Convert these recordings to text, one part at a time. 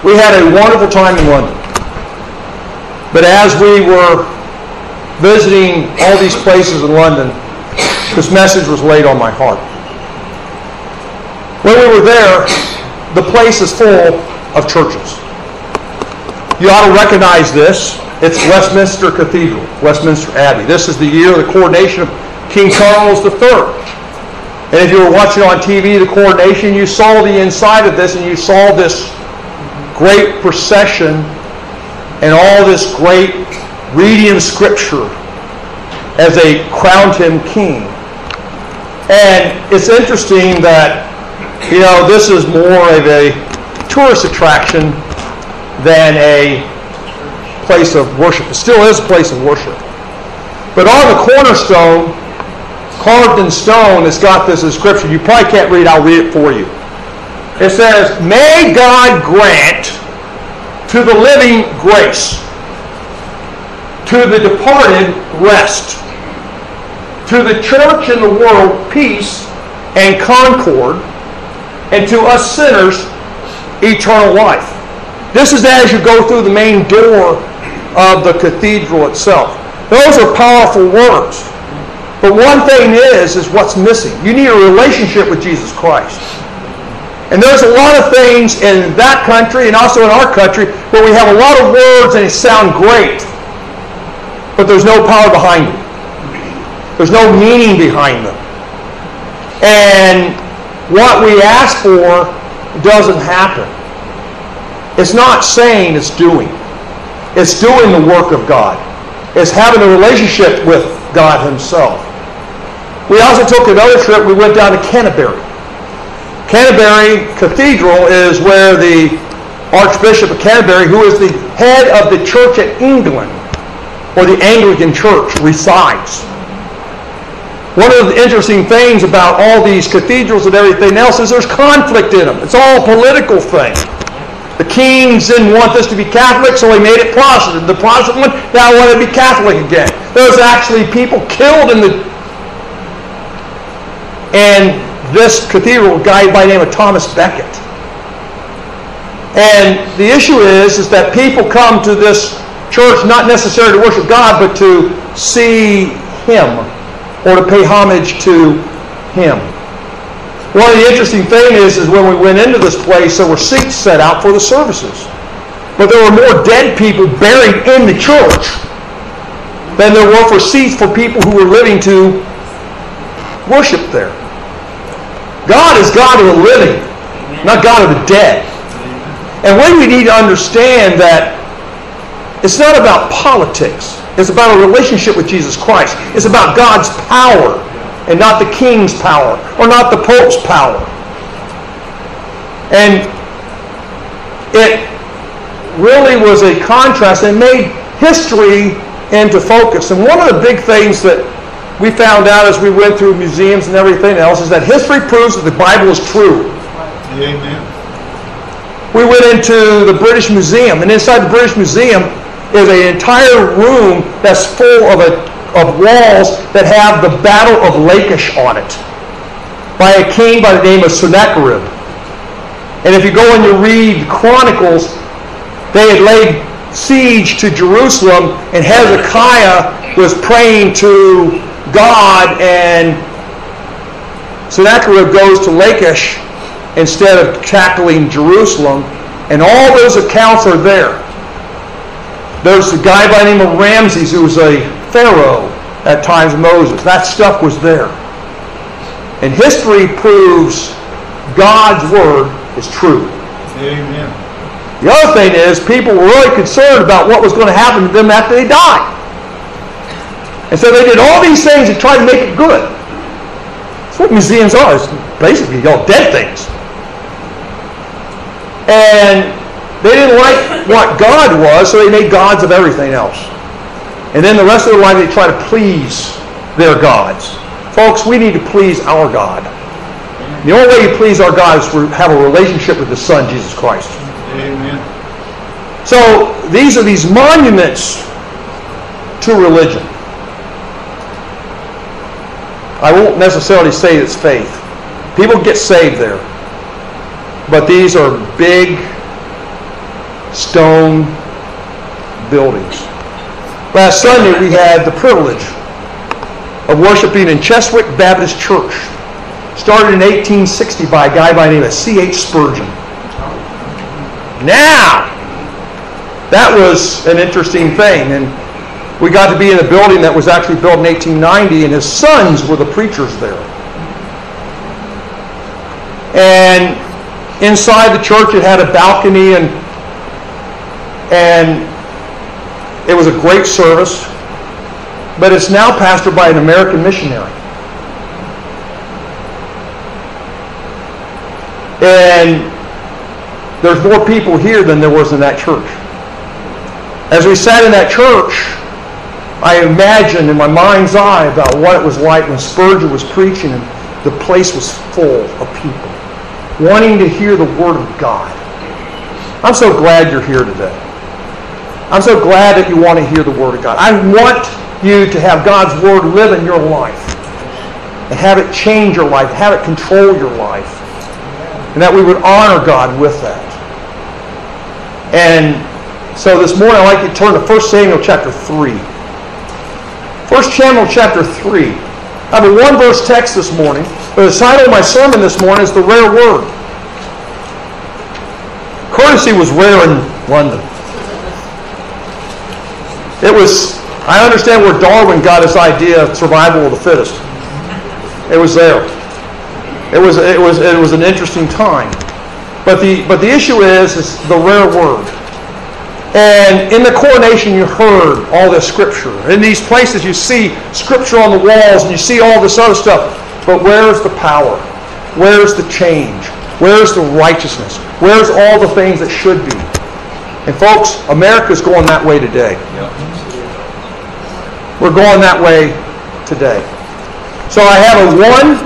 We had a wonderful time in London. But as we were visiting all these places in London, this message was laid on my heart. When we were there, the place is full of churches. You ought to recognize this. It's Westminster Cathedral, Westminster Abbey. This is the year of the coronation of King Charles III. And if you were watching on TV the coronation, you saw the inside of this, and you saw this great procession and all this great reading of Scripture as they crowned him king. And it's interesting that, this is more of a tourist attraction than a place of worship. It still is a place of worship. But on the cornerstone, carved in stone, it's got this inscription. You probably can't read it. I'll read it for you. It says, "May God grant to the living grace, to the departed rest, to the church and the world peace and concord, and to us sinners eternal life." This is as you go through the main door of the cathedral itself. Those are powerful words. But one thing is what's missing. You need a relationship with Jesus Christ. And there's a lot of things in that country and also in our country where we have a lot of words and they sound great, but there's no power behind them. There's no meaning behind them. And what we ask for doesn't happen. It's not saying, it's doing. It's doing the work of God. It's having a relationship with God himself. We also took another trip. We went down to Canterbury. Canterbury Cathedral is where the Archbishop of Canterbury, who is the head of the Church of England, or the Anglican Church, resides. One of the interesting things about all these cathedrals and everything else is there's conflict in them. It's all a political thing. The kings didn't want this to be Catholic, so they made it Protestant. The Protestant one now wanted to be Catholic again. There's actually people killed in this cathedral, a guy by the name of Thomas Becket. And the issue is that people come to this church not necessarily to worship God, but to see him, or to pay homage to him. One of the interesting things is when we went into this place, there were seats set out for the services. But there were more dead people buried in the church than there were for seats for people who were living to worship there. God is God of the living, not God of the dead. And we need to understand that it's not about politics. It's about a relationship with Jesus Christ. It's about God's power and not the king's power or not the pope's power. And it really was a contrast and made history into focus. And one of the big things that we found out as we went through museums and everything else is that history proves that the Bible is true. Amen. We went into the British Museum, and inside the British Museum is an entire room that's full of walls that have the Battle of Lachish on it by a king by the name of Sennacherib. And if you go and you read Chronicles, they had laid siege to Jerusalem, and Hezekiah was praying to God, and Sennacherib goes to Lachish instead of tackling Jerusalem, and all those accounts are there. There's a guy by the name of Ramses who was a pharaoh at times of Moses. That stuff was there. And history proves God's word is true. Amen. The other thing is people were really concerned about what was going to happen to them after they died. And so they did all these things to try to make it good. That's what museums are. It's basically all dead things. And they didn't like what God was, so they made gods of everything else. And then the rest of their life they try to please their gods. Folks, we need to please our God. The only way you please our God is to have a relationship with the Son, Jesus Christ. Amen. So these are these monuments to religion. I won't necessarily say it's faith. People get saved there. But these are big stone buildings. Last Sunday we had the privilege of worshiping in Cheswick Baptist Church. Started in 1860 by a guy by the name of C.H. Spurgeon. Now, that was an interesting thing. And we got to be in a building that was actually built in 1890, and his sons were the preachers there. And inside the church it had a balcony, and it was a great service. But it's now pastored by an American missionary. And there's more people here than there was in that church. As we sat in that church, I imagined in my mind's eye about what it was like when Spurgeon was preaching and the place was full of people wanting to hear the Word of God. I'm so glad you're here today. I'm so glad that you want to hear the Word of God. I want you to have God's Word live in your life and have it change your life, have it control your life, and that we would honor God with that. And so this morning I'd like you to turn to 1 Samuel chapter 3. 1 Samuel chapter 3. I have a one-verse text this morning, but the title of my sermon this morning is The Rare Word. Courtesy was rare in London. I understand where Darwin got his idea of survival of the fittest. It was there. It was an interesting time. But the issue is the rare word. And in the coronation you heard all this scripture. In these places you see scripture on the walls and you see all this other stuff. But where's the power? Where's the change? Where's the righteousness? Where's all the things that should be? And folks, America's going that way today. We're going that way today. So I have a one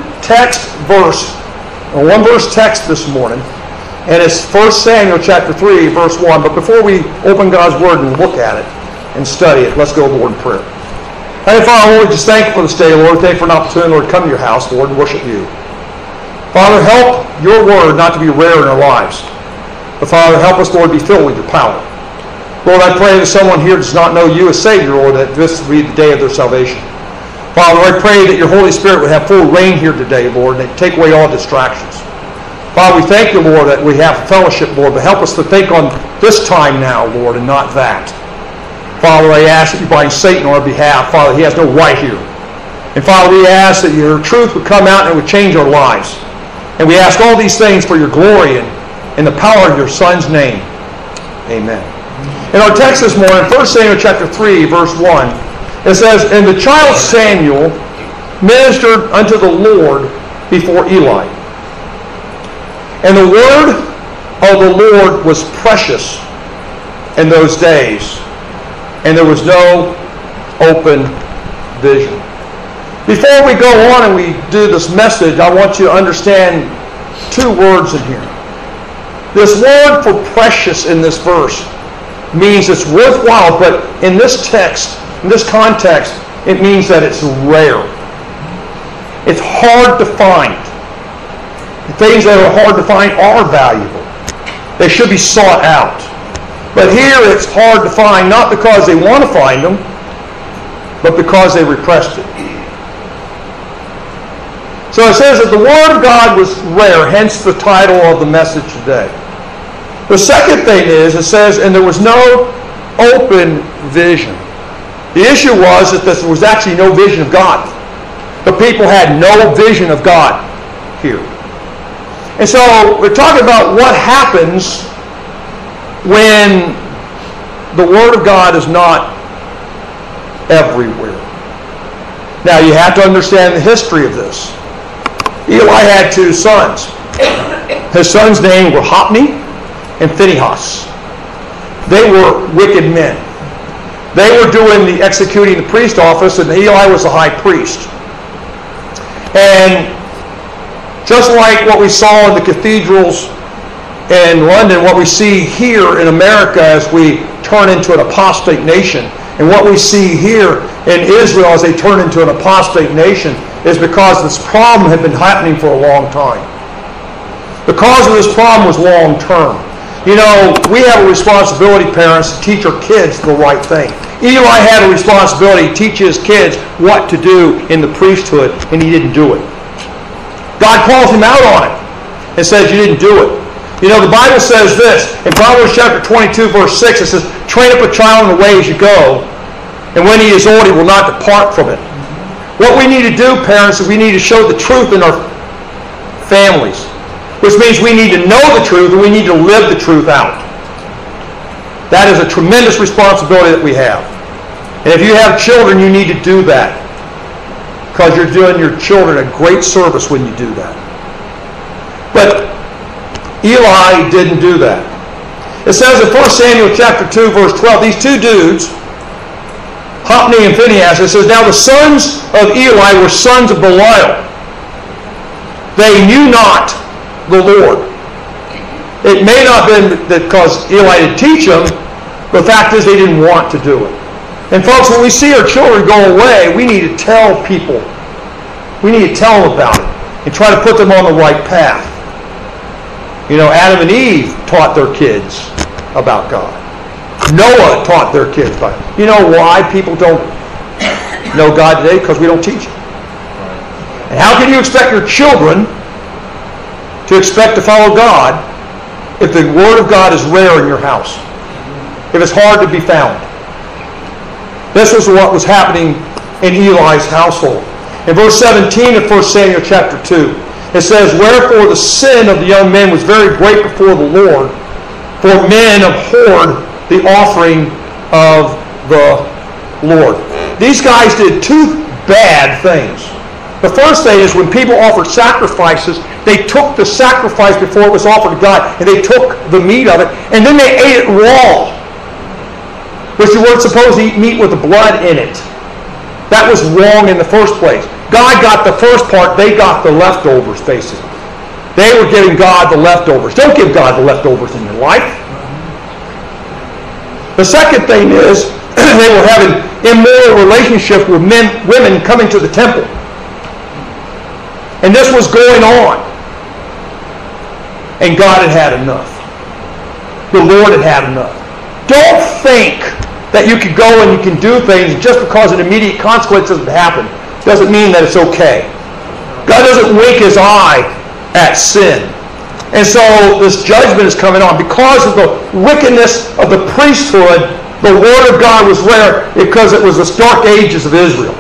verse text this morning, and it's 1 Samuel chapter 3, verse 1. But before we open God's Word and look at it and study it, let's go, Lord, in prayer. Heavenly Father, Lord, just thank you for this day, Lord. Thank you for an opportunity, Lord, to come to your house, Lord, and worship you. Father, help your Word not to be rare in our lives. But Father, help us, Lord, be filled with your power. Lord, I pray that someone here does not know you as Savior, Lord, that this will be the day of their salvation. Father, I pray that your Holy Spirit would have full reign here today, Lord, and take away all distractions. Father, we thank you, Lord, that we have fellowship, Lord, but help us to think on this time now, Lord, and not that. Father, I ask that you bind Satan on our behalf. Father, he has no right here. And Father, we ask that your truth would come out and it would change our lives. And we ask all these things for your glory and in the power of your Son's name. Amen. In our text this morning, 1 Samuel chapter 3, verse 1, it says, "And the child Samuel ministered unto the Lord before Eli. And the word of the Lord was precious in those days, and there was no open vision." Before we go on and we do this message, I want you to understand two words in here. This word for precious in this verse means it's worthwhile, but in this text, in this context, it means that it's rare. It's hard to find. The things that are hard to find are valuable. They should be sought out. But here it's hard to find, not because they want to find them, but because they repressed it. So it says that the Word of God was rare, hence the title of the message today. The second thing is, it says, and there was no open vision. The issue was that there was actually no vision of God. The people had no vision of God here. And so we're talking about what happens when the Word of God is not everywhere. Now you have to understand the history of this. Eli had two sons. His sons' names were Hophni and Phinehas. They were wicked men. They were doing the executing the priest office, and Eli was the high priest. And just like what we saw in the cathedrals in London, what we see here in America as we turn into an apostate nation, and what we see here in Israel as they turn into an apostate nation, is because this problem had been happening for a long time. The cause of this problem was long term. You know, we have a responsibility, parents, to teach our kids the right thing. Eli had a responsibility to teach his kids what to do in the priesthood, and he didn't do it. God calls him out on it and says, you didn't do it. You know, the Bible says this, in Proverbs chapter 22, verse 6, it says, train up a child in the way as you go, and when he is old, he will not depart from it. What we need to do, parents, is we need to show the truth in our families, which means we need to know the truth and we need to live the truth out. That is a tremendous responsibility that we have. And if you have children, you need to do that, because you're doing your children a great service when you do that. But Eli didn't do that. It says in 1 Samuel chapter 2, verse 12, these two dudes, Hophni and Phinehas, it says, now the sons of Eli were sons of Belial. They knew not the Lord. It may not have been because Eli didn't teach them, but the fact is they didn't want to do it. And folks, when we see our children go away, we need to tell people. We need to tell them about it and try to put them on the right path. You know, Adam and Eve taught their kids about God. Noah taught their kids about it. You know why people don't know God today? Because we don't teach it. And how can you expect your children to expect to follow God if the Word of God is rare in your house? If it's hard to be found? This was what was happening in Eli's household. In verse 17 of 1 Samuel chapter 2, it says, wherefore the sin of the young men was very great before the Lord, for men abhorred the offering of the Lord. These guys did two bad things. The first thing is when people offered sacrifices, they took the sacrifice before it was offered to God, and they took the meat of it, and then they ate it raw, which you weren't supposed to eat meat with the blood in it. That was wrong in the first place. God got the first part, they got the leftovers, basically. They were giving God the leftovers. Don't give God the leftovers in your life. The second thing is they were having immoral relationships with women coming to the temple. And this was going on. And God had had enough. The Lord had had enough. Don't think that you can go and you can do things just because an immediate consequence doesn't happen. Doesn't mean that it's okay. God doesn't wink his eye at sin. And so this judgment is coming on. Because of the wickedness of the priesthood, the Word of God was rare because it was the dark ages of Israel.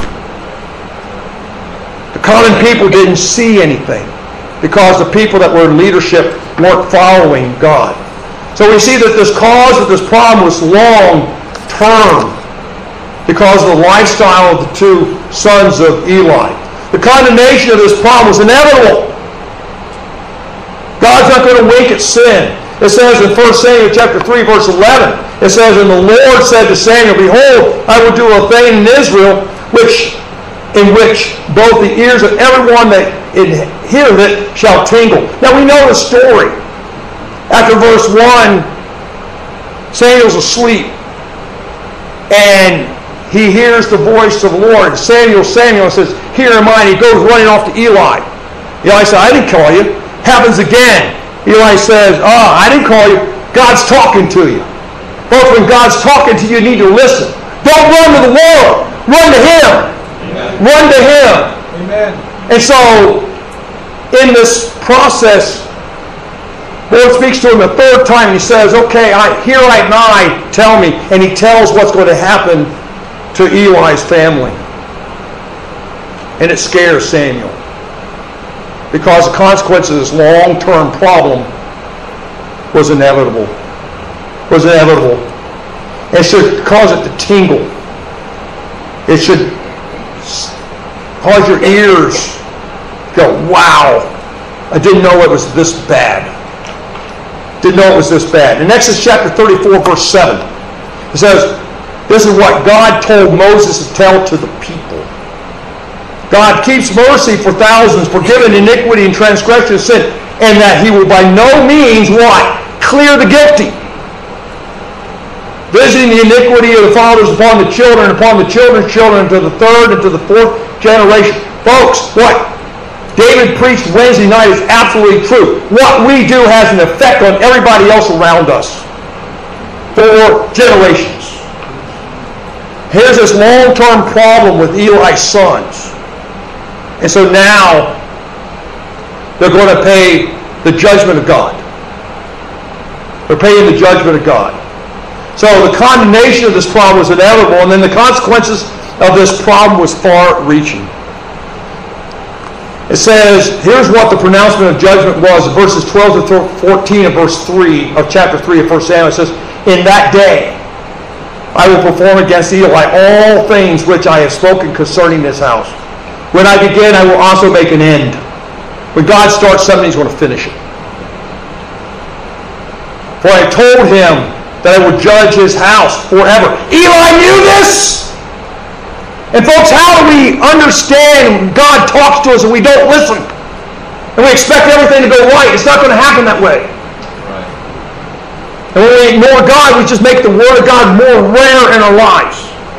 The common people didn't see anything because the people that were in leadership weren't following God. So we see that this cause of this problem was long term because of the lifestyle of the two sons of Eli. The condemnation of this problem was inevitable. God's not going to wink at sin. It says in 1 Samuel chapter 3, verse 11, it says, and the Lord said to Samuel, behold, I will do a thing in Israel in which both the ears of everyone that heareth it shall tingle. Now we know the story. After verse 1, Samuel's asleep, and he hears the voice of the Lord. Samuel says, here am I. And he goes running off to Eli. Eli said, I didn't call you. Happens again. Eli says, I didn't call you. God's talking to you. Folks, when God's talking to you, you need to listen. Don't run to the world. Run to Him. Amen. Run to Him. Amen. And so, in this process, the Lord speaks to him a third time, and He says, okay, here am I, tell me. And He tells what's going to happen to Eli's family. And it scares Samuel. Because the consequence of this long-term problem was inevitable. It should cause it to tingle. It should cause your ears to go, wow, I didn't know it was this bad. In Exodus chapter 34, verse 7, it says, this is what God told Moses to tell to the people. God keeps mercy for thousands, forgiving iniquity and transgression and sin, and that He will by no means, what? Clear the guilty. Visiting the iniquity of the fathers upon the children, upon the children's children, to the third and to the fourth generation. Folks, what David preached Wednesday night is absolutely true. what we do has an effect on everybody else around us for generations. Here's this long-term problem with Eli's sons. And so now they're going to pay the judgment of God. They're paying the judgment of God. So the condemnation of this problem was inevitable, and then the consequences of this problem was far-reaching. It says, here's what the pronouncement of judgment was, verses 12 to 14 of verse 3 of chapter 3 of 1 Samuel. It says, in that day I will perform against Eli all things which I have spoken concerning this house. When I begin, I will also make an end. When God starts something, he's going to finish it. For I told him that I would judge his house forever. Eli knew this! And folks, how do we understand when God talks to us and we don't listen? And we expect everything to go right. It's not going to happen that way. Right. And when we ignore God, we just make the Word of God more rare in our lives.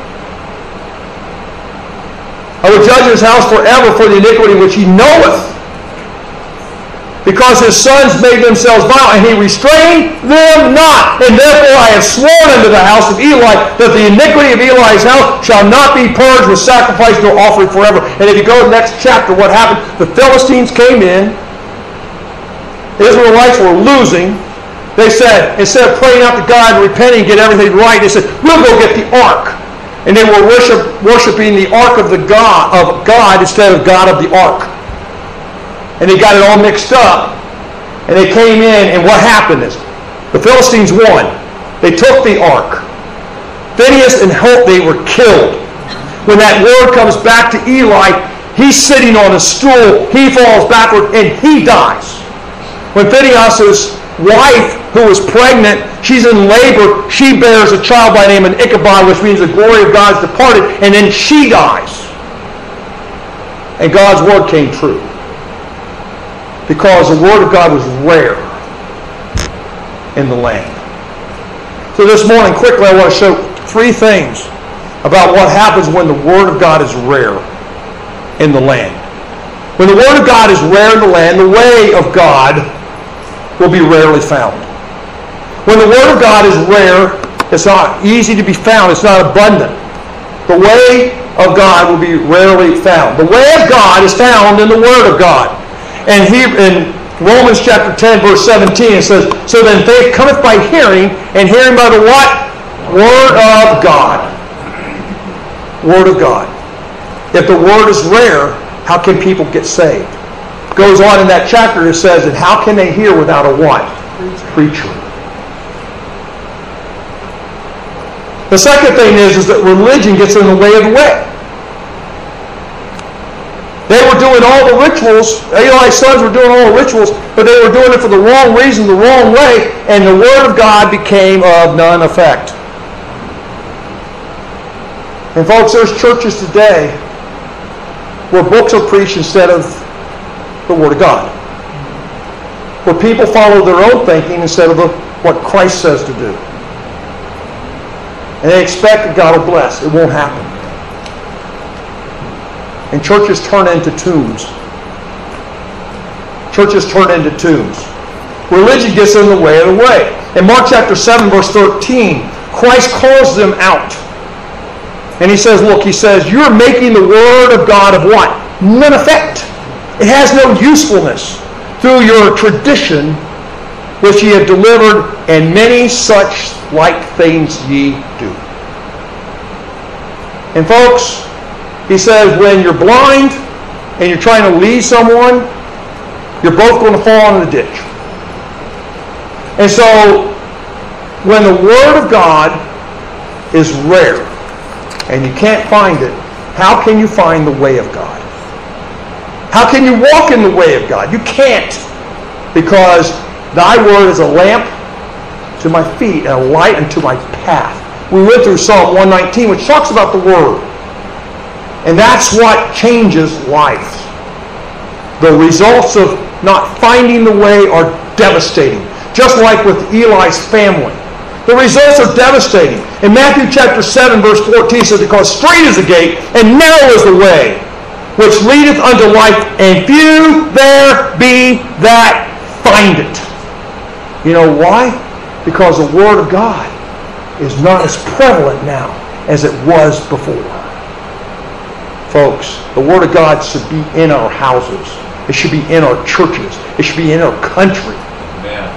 I will judge his house forever for the iniquity which he knoweth, because his sons made themselves vile, and he restrained them not. And therefore I have sworn unto the house of Eli that the iniquity of Eli's house shall not be purged with sacrifice nor offering forever. And if you go to the next chapter, what happened? The Philistines came in. The Israelites were losing. They said, instead of praying out to God and repenting and get everything right, they said, we'll go get the ark. And they were worshiping the ark of God instead of God of the ark. And they got it all mixed up. And they came in, and what happened is, the Philistines won. They took the ark. Phinehas and Hophni were killed. When that word comes back to Eli, he's sitting on a stool, he falls backward, and he dies. When Phinehas' wife, who was pregnant, she's in labor, she bears a child by the name of Ichabod, which means the glory of God is departed, and then she dies. And God's word came true. Because the Word of God was rare in the land. So this morning, quickly, I want to show three things about what happens when the Word of God is rare in the land. When the Word of God is rare in the land, the way of God will be rarely found. When the Word of God is rare, it's not easy to be found. It's not abundant. The way of God will be rarely found. The way of God is found in the Word of God. And in Romans chapter 10, verse 17, it says, so then faith cometh by hearing, and hearing by the what? Word of God. Word of God. If the Word is rare, how can people get saved? It goes on in that chapter, it says, and how can they hear without a what? Preacher. The second thing is that religion gets in the way of the way. They were doing all the rituals. Eli's sons were doing all the rituals, but they were doing it for the wrong reason, the wrong way, and the Word of God became of none effect. And folks, there's churches today where books are preached instead of the Word of God. Where people follow their own thinking instead of what Christ says to do. And they expect that God will bless. It won't happen. And churches turn into tombs. Churches turn into tombs. Religion gets in the way of the way. In Mark chapter 7, verse 13, Christ calls them out. And he says, look, he says, you're making the Word of God of what? None effect. It has no usefulness through your tradition which ye have delivered, and many such like things ye do. And folks, he says, when you're blind and you're trying to lead someone, you're both going to fall in the ditch. And so, when the Word of God is rare and you can't find it, how can you find the way of God? How can you walk in the way of God? You can't, because thy word is a lamp to my feet and a light unto my path. We went through Psalm 119, which talks about the Word. And that's what changes life. The results of not finding the way are devastating. Just like with Eli's family. The results are devastating. In Matthew chapter 7, verse 14, it says, because straight is the gate, and narrow is the way, which leadeth unto life, and few there be that find it. You know why? Because the Word of God is not as prevalent now as it was before. Folks, the Word of God should be in our houses. It should be in our churches. It should be in our country. Amen.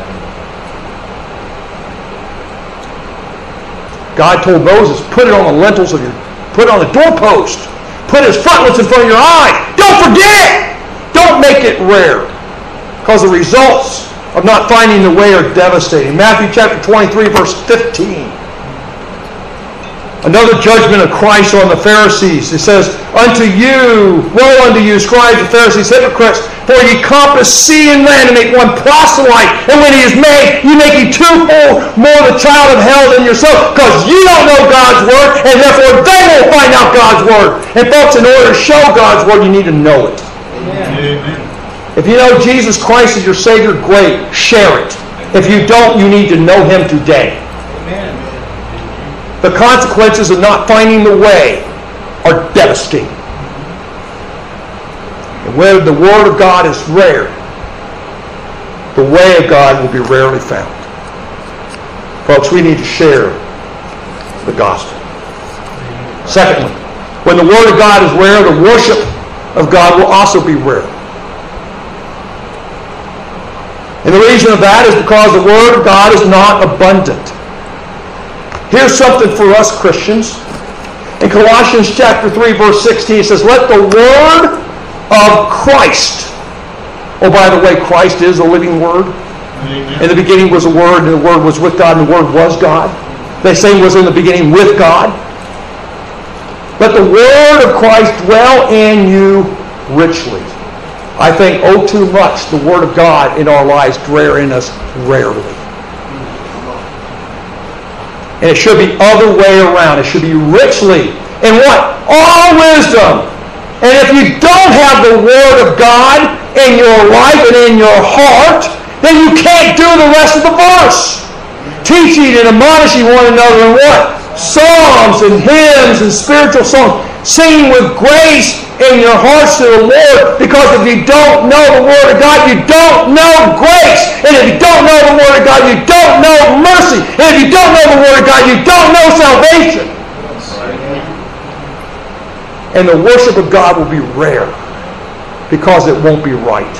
God told Moses, put it on the lintels of put it on the doorpost. Put his frontlets in front of your eyes. Don't forget it. Don't make it rare. Because the results of not finding the way are devastating. Matthew chapter 23, verse 15. Another judgment of Christ on the Pharisees. It says, woe unto you, scribes and Pharisees, hypocrites, for ye compass sea and land to make one proselyte, and when he is made, ye make him twofold more the child of hell than yourself, because you don't know God's word, and therefore they won't find out God's word. And folks, in order to show God's word, you need to know it. Amen. If you know Jesus Christ is your Savior, great, share it. If you don't, you need to know Him today. Amen. The consequences of not finding the way are devastating. And where the Word of God is rare, the way of God will be rarely found. Folks, we need to share the gospel. Secondly, when the Word of God is rare, the worship of God will also be rare. And the reason of that is because the Word of God is not abundant. Here's something for us Christians. In Colossians chapter 3, verse 16, it says, let the Word of Christ. Oh, by the way, Christ is the living Word. Amen. In the beginning was the Word, and the Word was with God, and the Word was God. They say was in the beginning with God. Let the Word of Christ dwell in you richly. I think, too much, the Word of God in our lives dwell in us rarely. And it should be other way around. It should be richly. In what? All wisdom. And if you don't have the Word of God in your life and in your heart, then you can't do the rest of the verse. Teaching and admonishing one another in what? Psalms and hymns and spiritual songs. Singing with grace in your hearts to the Lord, because if you don't know the Word of God, you don't know grace. And if you don't know the Word of God, you don't know mercy. And if you don't know the Word of God, you don't know salvation. And the worship of God will be rare because it won't be right.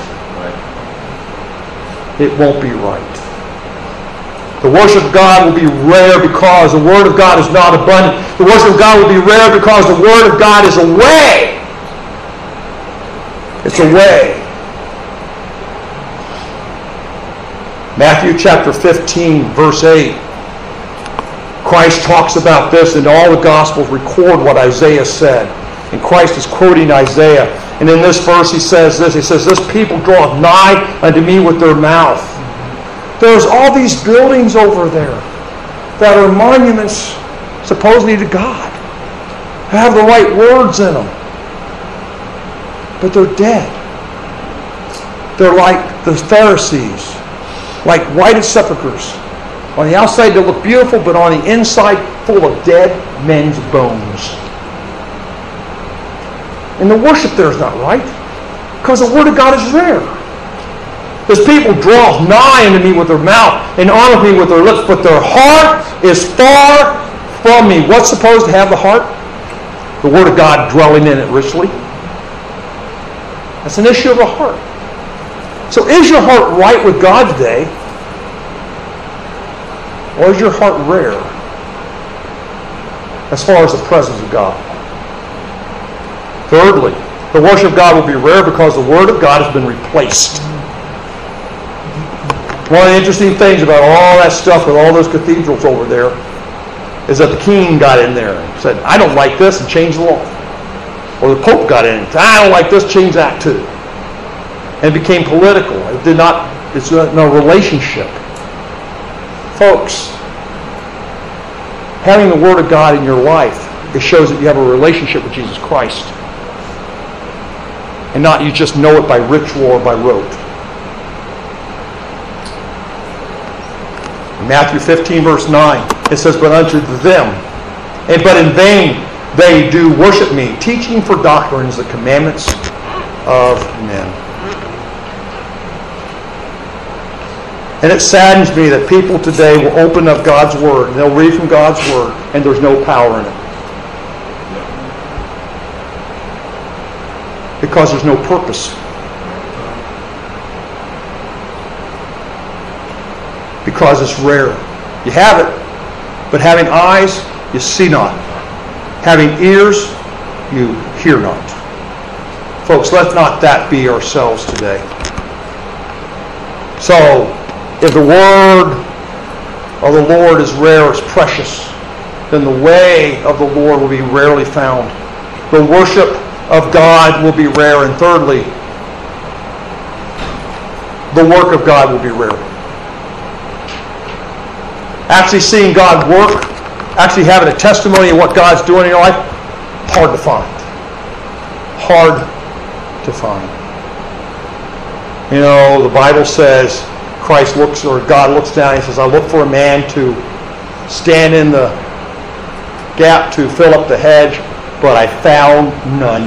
It won't be right. The worship of God will be rare because the Word of God is not abundant. The worship of God will be rare because the Word of God is a way. It's a way. Matthew chapter 15, verse 8. Christ talks about this, and all the Gospels record what Isaiah said. And Christ is quoting Isaiah. And in this verse he says this. He says, this people draweth nigh unto me with their mouth. There's all these buildings over there that are monuments supposedly to God. They have the right words in them. But they're dead. They're like the Pharisees, like whited sepulchres. On the outside they look beautiful, but on the inside full of dead men's bones. And the worship there is not right, because the Word of God is rare. This people draw nigh unto me with their mouth and honor me with their lips, but their heart is far from me. What's supposed to have the heart? The Word of God dwelling in it richly. That's an issue of the heart. So is your heart right with God today? Or is your heart rare as far as the presence of God? Thirdly, the worship of God will be rare because the Word of God has been replaced. One of the interesting things about all that stuff with all those cathedrals over there is that the king got in there and said, I don't like this, and changed the law. Or the Pope got in and said, I don't like this, change that too. And it became political. It's no relationship. Folks, having the Word of God in your life, it shows that you have a relationship with Jesus Christ. And not you just know it by ritual or by rote. In Matthew 15, verse 9, it says, but unto them, but in vain they do worship me, teaching for doctrines the commandments of men. And it saddens me that people today will open up God's Word, and they'll read from God's Word, and there's no power in it. Because there's no purpose. Because it's rare. You have it, but having eyes, you see not. Having ears, you hear not. Folks, let not that be ourselves today. So, if the Word of the Lord is rare, is precious, then the way of the Lord will be rarely found. The worship of God will be rare. And thirdly, the work of God will be rare. Actually seeing God work, actually having a testimony of what God's doing in your life, hard to find. Hard to find. You know, the Bible says, God looks down and he says, I look for a man to stand in the gap to fill up the hedge, but I found none.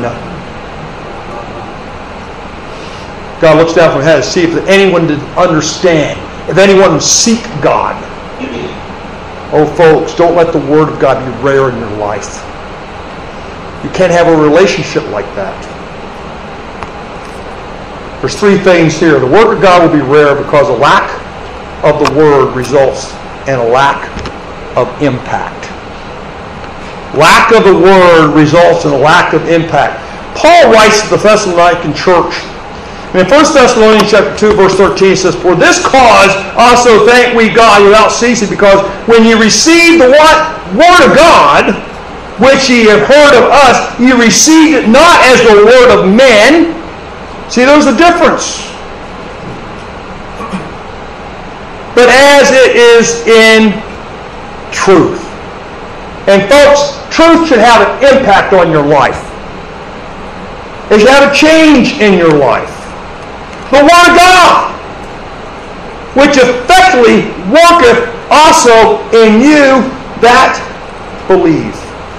God looks down from heaven to see if anyone did understand, if anyone would seek God. Oh, folks, don't let the Word of God be rare in your life. You can't have a relationship like that. There's three things here. The Word of God will be rare because a lack of the Word results in a lack of impact. Lack of the Word results in a lack of impact. Paul writes to the Thessalonican church, and in 1 Thessalonians chapter 2, verse 13, it says, For this cause also thank we God without ceasing, because when ye received the what? Word of God, which ye have heard of us, ye received it not as the word of men. See, there's a difference. But as it is in truth. And folks, truth should have an impact on your life. It should have a change in your life. The Word of God, which effectively worketh also in you that believe.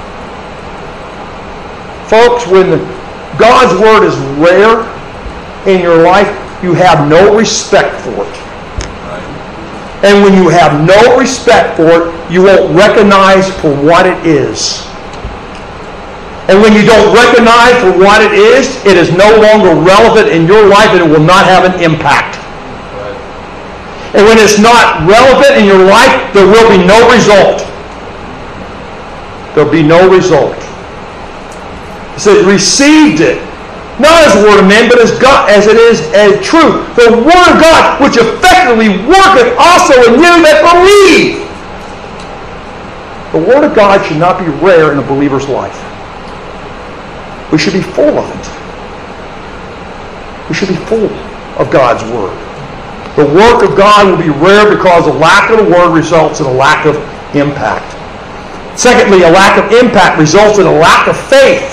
Folks, when God's Word is rare in your life, you have no respect for it. And when you have no respect for it, you won't recognize for what it is. And when you don't recognize for what it is no longer relevant in your life, and it will not have an impact. And when it's not relevant in your life, there will be no result. There will be no result. It says, received it, not as a word of men, but as God, as it is as truth. The Word of God, which effectively worketh also in you that believe. The Word of God should not be rare in a believer's life. We should be full of it. We should be full of God's Word. The work of God will be rare because a lack of the Word results in a lack of impact. Secondly, a lack of impact results in a lack of faith.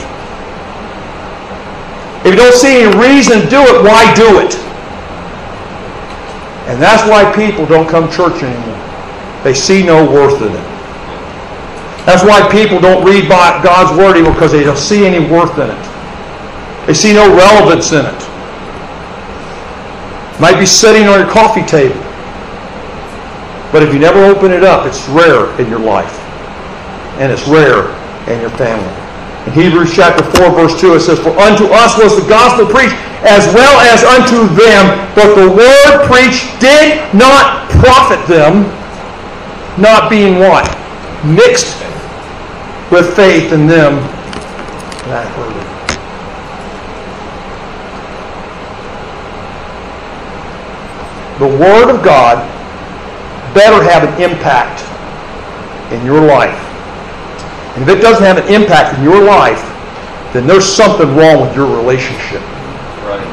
If you don't see any reason to do it, why do it? And that's why people don't come to church anymore. They see no worth in it. That's why people don't read God's Word anymore, because they don't see any worth in it. They see no relevance in it. It might be sitting on your coffee table. But if you never open it up, it's rare in your life. And it's rare in your family. In Hebrews chapter 4, verse 2, it says, For unto us was the gospel preached, as well as unto them, but the word preached did not profit them, not being what? Mixed with faith in them that heard it. The Word of God better have an impact in your life. And if it doesn't have an impact in your life, then there's something wrong with your relationship. Right.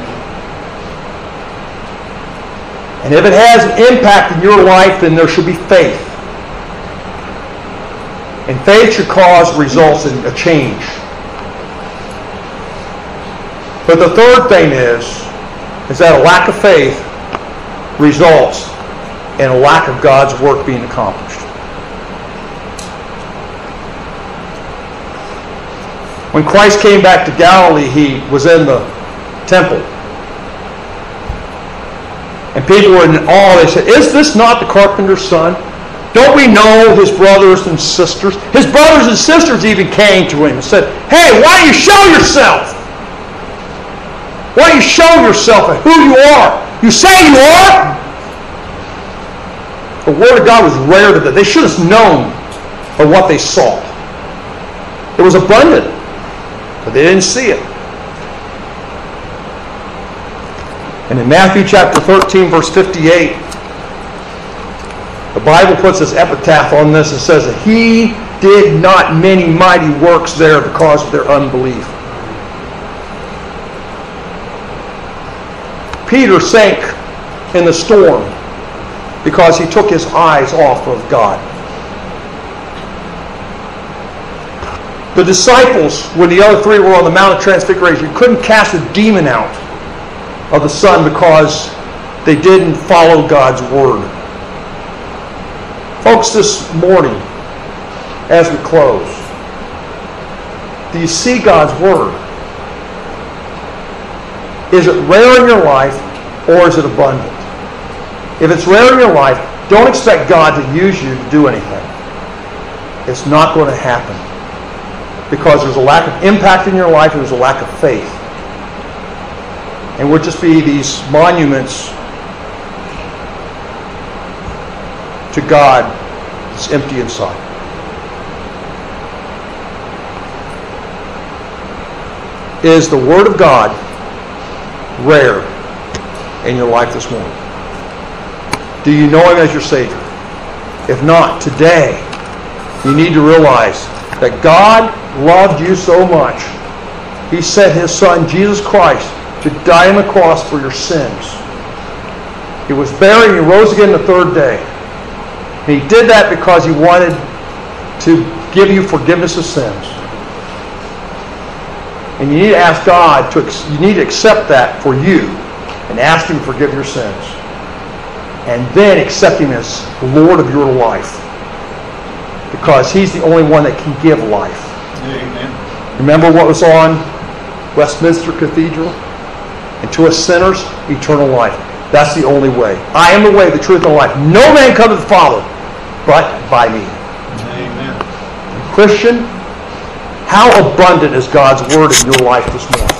And if it has an impact in your life, then there should be faith. And faith should cause results in a change. But the third thing is that a lack of faith results in a lack of God's work being accomplished. When Christ came back to Galilee, he was in the temple. And people were in awe. They said, is this not the carpenter's son? Don't we know his brothers and sisters? His brothers and sisters even came to him and said, hey, why don't you show yourself? Why don't you show yourself and who you are? You say you are? The Word of God was rare to them. They should have known of what they saw. It was abundant, but they didn't see it. And in Matthew chapter 13, verse 58, the Bible puts this epitaph on this and says that he did not many mighty works there because of their unbelief. Peter sank in the storm because he took his eyes off of God. The disciples, when the other three were on the Mount of Transfiguration, couldn't cast a demon out of the Son because they didn't follow God's Word. Folks, this morning, as we close, do you see God's Word? Is it rare in your life, or is it abundant? If it's rare in your life, don't expect God to use you to do anything. It's not going to happen. Because there's a lack of impact in your life, and there's a lack of faith. And we'll just be these monuments to God that's empty inside. Is the Word of God rare in your life this morning? Do you know Him as your Savior? If not, today, you need to realize that God loved you so much, He sent His Son, Jesus Christ, to die on the cross for your sins. He was buried and He rose again the third day. And He did that because He wanted to give you forgiveness of sins. And you need to ask God, you need to accept that for you and ask Him to forgive your sins. And then accept Him as Lord of your life. Because He's the only one that can give life. Amen. Remember what was on Westminster Cathedral? And to us sinners, eternal life. That's the only way. I am the way, the truth, and the life. No man comes to the Father but by me. Amen. Christian, how abundant is God's Word in your life this morning?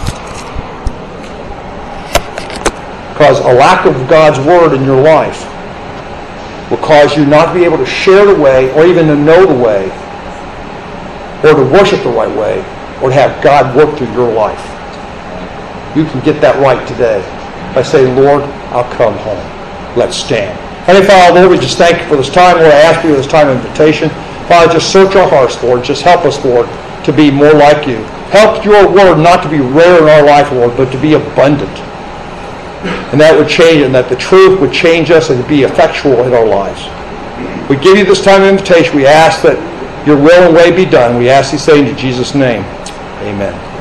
Because a lack of God's Word in your life will cause you not to be able to share the way, or even to know the way, or to worship the right way, or to have God work through your life. You can get that right today by saying, Lord, I'll come home. Let's stand. Heavenly Father, Lord, we just thank you for this time. Lord, I ask you for this time of invitation. Father, just search our hearts, Lord. Just help us, Lord, to be more like you. Help your Word not to be rare in our life, Lord, but to be abundant. And that would change, and that the truth would change us and be effectual in our lives. We give you this time of invitation. We ask that your will and way be done. We ask these things in Jesus' name. Amen.